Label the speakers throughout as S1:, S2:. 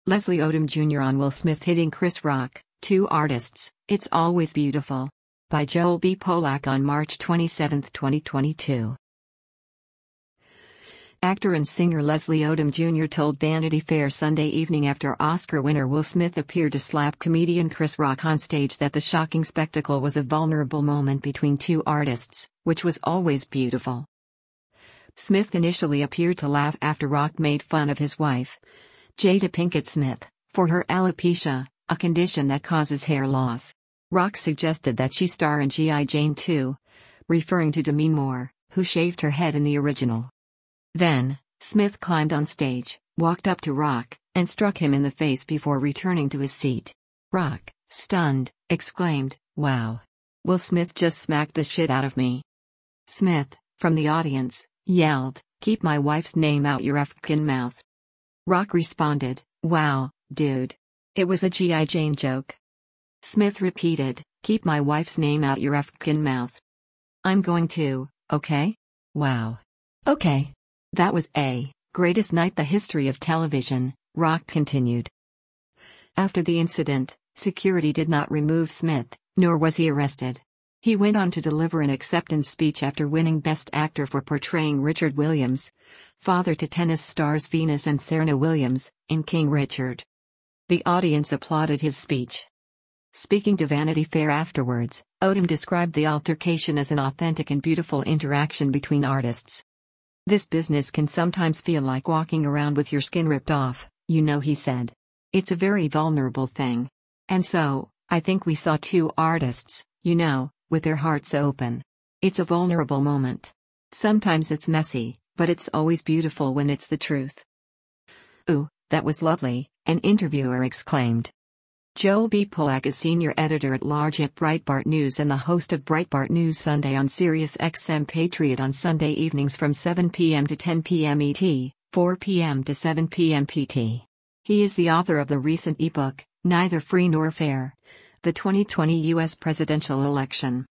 S1: Leslie Odom Jr. on Will Smith hitting Chris Rock, Two Artists, It's Always Beautiful. By Joel B. Polak on March 27, 2022. Actor and singer Leslie Odom Jr. told Vanity Fair Sunday evening after Oscar winner Will Smith appeared to slap comedian Chris Rock on stage that the shocking spectacle was a vulnerable moment between two artists, which was always beautiful. Smith initially appeared to laugh after Rock made fun of his wife, Jada Pinkett Smith, for her alopecia, a condition that causes hair loss. Rock suggested that she star in G.I. Jane 2, referring to Demi Moore, who shaved her head in the original. Then, Smith climbed on stage, walked up to Rock, and struck him in the face before returning to his seat. Rock, stunned, exclaimed, "Wow. Will Smith just smacked the shit out of me." Smith, from the audience, yelled, "Keep my wife's name out your f***ing mouth." Rock responded, "Wow, dude. It was a G.I. Jane joke." Smith repeated, "Keep my wife's name out your f***ing mouth. I'm going to, okay? Wow. Okay. That was a greatest night the history of television," Rock continued. After the incident, security did not remove Smith, nor was he arrested. He went on to deliver an acceptance speech after winning Best Actor for portraying Richard Williams, father to tennis stars Venus and Serena Williams, in King Richard. The audience applauded his speech. Speaking to Vanity Fair afterwards, Odom described the altercation as an authentic and beautiful interaction between artists. "This business can sometimes feel like walking around with your skin ripped off, he said. It's a very vulnerable thing. And so, I think we saw two artists, with their hearts open. It's a vulnerable moment. Sometimes it's messy, but it's always beautiful when it's the truth." "Ooh, that was lovely," an interviewer exclaimed. Joel B. Polak is senior editor-at-large at Breitbart News and the host of Breitbart News Sunday on Sirius XM Patriot on Sunday evenings from 7 p.m. to 10 p.m. ET, 4 p.m. to 7 p.m. PT. He is the author of the recent ebook, Neither Free Nor Fair: The 2020 U.S. Presidential Election.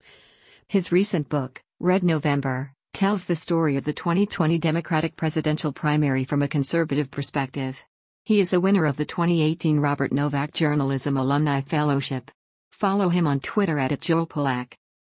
S1: His recent book, Red November, tells the story of the 2020 Democratic presidential primary from a conservative perspective. He is a winner of the 2018 Robert Novak Journalism Alumni Fellowship. Follow him on Twitter @JoelPolak.